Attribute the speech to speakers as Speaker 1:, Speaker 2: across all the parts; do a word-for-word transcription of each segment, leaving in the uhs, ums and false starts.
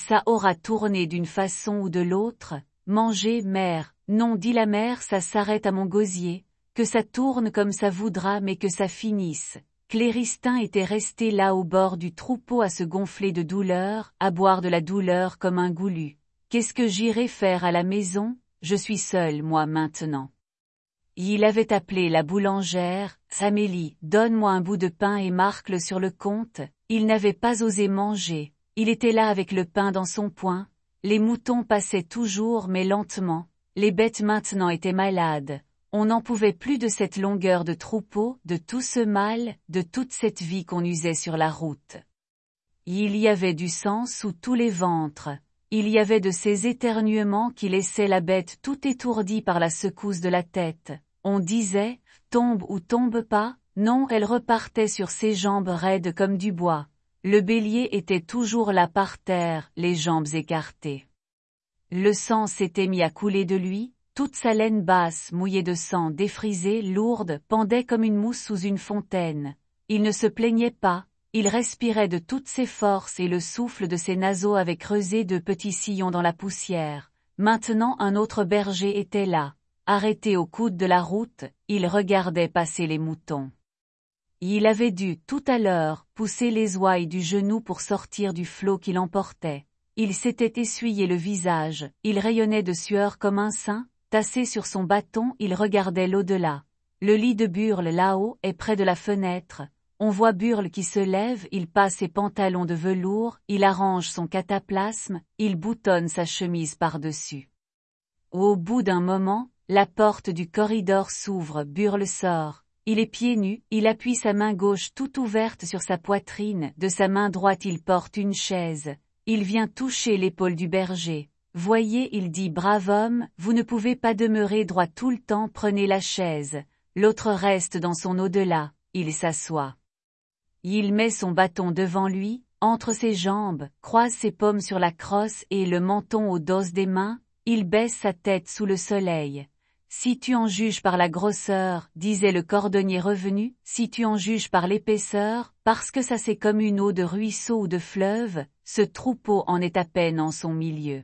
Speaker 1: ça aura tourné d'une façon ou de l'autre. Manger, mère, non, dit la mère, ça s'arrête à mon gosier, que ça tourne comme ça voudra mais que ça finisse. Cléristin était resté là au bord du troupeau à se gonfler de douleur, à boire de la douleur comme un goulu. Qu'est-ce que j'irai faire à la maison? Je suis seul, moi, maintenant. Il avait appelé la boulangère. Amélie, donne-moi un bout de pain et marque-le sur le compte. Il n'avait pas osé manger. Il était là avec le pain dans son poing. Les moutons passaient toujours mais lentement. Les bêtes maintenant étaient malades. On n'en pouvait plus de cette longueur de troupeau, de tout ce mal, de toute cette vie qu'on usait sur la route. Il y avait du sang sous tous les ventres. Il y avait de ces éternuements qui laissaient la bête tout étourdie par la secousse de la tête. On disait, tombe ou tombe pas, non, elle repartait sur ses jambes raides comme du bois. Le bélier était toujours là par terre, les jambes écartées. Le sang s'était mis à couler de lui, toute sa laine basse mouillée de sang défrisée, lourde, pendait comme une mousse sous une fontaine. Il ne se plaignait pas, il respirait de toutes ses forces et le souffle de ses naseaux avait creusé de petits sillons dans la poussière. Maintenant un autre berger était là. Arrêté au coude de la route, il regardait passer les moutons. Il avait dû, tout à l'heure, pousser les ouailles du genou pour sortir du flot qui l'emportait. Il s'était essuyé le visage, il rayonnait de sueur comme un saint, tassé sur son bâton, il regardait l'au-delà. Le lit de Burle là-haut est près de la fenêtre. On voit Burle qui se lève, il passe ses pantalons de velours, il arrange son cataplasme, il boutonne sa chemise par-dessus. Au bout d'un moment, la porte du corridor s'ouvre, Burle sort. Il est pieds nus, il appuie sa main gauche tout ouverte sur sa poitrine, de sa main droite il porte une chaise. Il vient toucher l'épaule du berger. Voyez, il dit, brave homme, vous ne pouvez pas demeurer droit tout le temps, prenez la chaise. L'autre reste dans son au-delà, il s'assoit. Il met son bâton devant lui, entre ses jambes, croise ses paumes sur la crosse et le menton au dos des mains, il baisse sa tête sous le soleil. Si tu en juges par la grosseur, disait le cordonnier revenu, si tu en juges par l'épaisseur, parce que ça c'est comme une eau de ruisseau ou de fleuve, ce troupeau en est à peine en son milieu.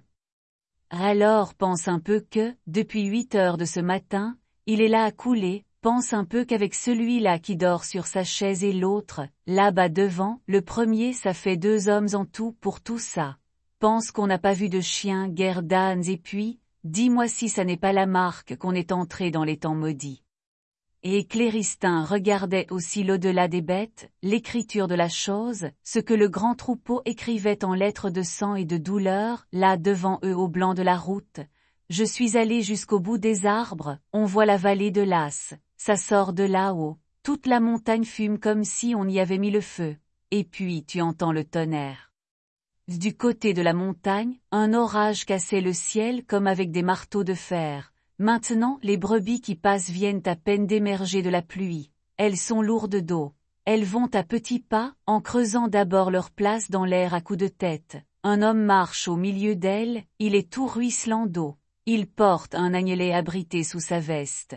Speaker 1: Alors pense un peu que, depuis huit heures de ce matin, il est là à couler, pense un peu qu'avec celui-là qui dort sur sa chaise et l'autre, là-bas devant, le premier ça fait deux hommes en tout pour tout ça. Pense qu'on n'a pas vu de chiens, guère d'ânes et puis, dis-moi si ça n'est pas la marque qu'on est entré dans les temps maudits. Et Cléristin regardait aussi l'au-delà des bêtes, l'écriture de la chose, ce que le grand troupeau écrivait en lettres de sang et de douleur, là devant eux au blanc de la route. Je suis allé jusqu'au bout des arbres, on voit la vallée de l'As, ça sort de là-haut, toute la montagne fume comme si on y avait mis le feu, et puis tu entends le tonnerre. Du côté de la montagne, un orage cassait le ciel comme avec des marteaux de fer. Maintenant, les brebis qui passent viennent à peine d'émerger de la pluie. Elles sont lourdes d'eau. Elles vont à petits pas, en creusant d'abord leur place dans l'air à coups de tête. Un homme marche au milieu d'elles, il est tout ruisselant d'eau. Il porte un agnelet abrité sous sa veste.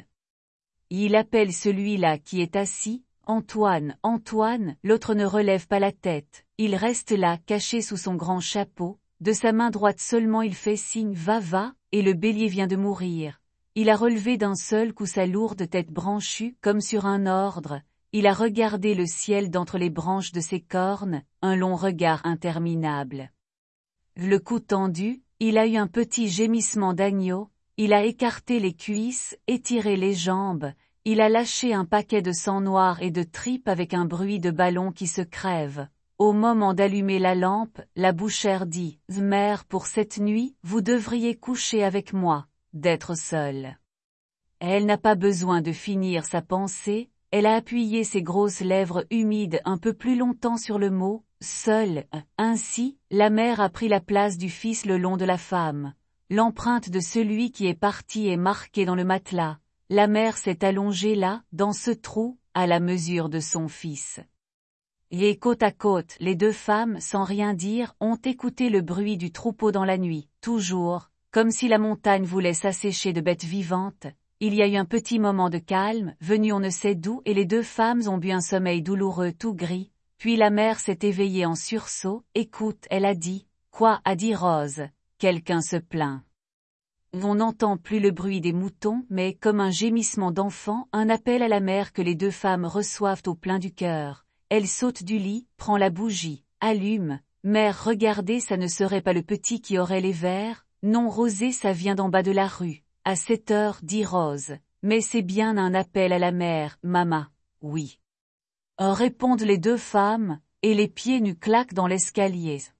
Speaker 1: Il appelle celui-là qui est assis, Antoine, Antoine, l'autre ne relève pas la tête. Il reste là, caché sous son grand chapeau, de sa main droite seulement il fait signe va va, et le bélier vient de mourir. Il a relevé d'un seul coup sa lourde tête branchue, comme sur un ordre, il a regardé le ciel d'entre les branches de ses cornes, un long regard interminable. Le cou tendu, il a eu un petit gémissement d'agneau, il a écarté les cuisses, étiré les jambes, il a lâché un paquet de sang noir et de tripes avec un bruit de ballon qui se crève. Au moment d'allumer la lampe, la bouchère dit « Mère, pour cette nuit, vous devriez coucher avec moi, d'être seule. » Elle n'a pas besoin de finir sa pensée, elle a appuyé ses grosses lèvres humides un peu plus longtemps sur le mot « seule ». Ainsi, la mère a pris la place du fils le long de la femme. L'empreinte de celui qui est parti est marquée dans le matelas. La mère s'est allongée là, dans ce trou, à la mesure de son fils. Et côte à côte, les deux femmes, sans rien dire, ont écouté le bruit du troupeau dans la nuit, toujours, comme si la montagne voulait s'assécher de bêtes vivantes. Il y a eu un petit moment de calme, venu on ne sait d'où, et les deux femmes ont bu un sommeil douloureux tout gris, puis la mère s'est éveillée en sursaut. Écoute, elle a dit, Quoi, a dit Rose, quelqu'un se plaint. On n'entend plus le bruit des moutons, mais comme un gémissement d'enfant, un appel à la mère que les deux femmes reçoivent au plein du cœur. Elle saute du lit, prend la bougie, allume. Mère, regardez, ça ne serait pas le petit qui aurait les vers? Non, Rosé, ça vient d'en bas de la rue. À cette heure, dit Rose. Mais c'est bien un appel à la mère, maman. Oui. Répondent les deux femmes, et les pieds nus claquent dans l'escalier.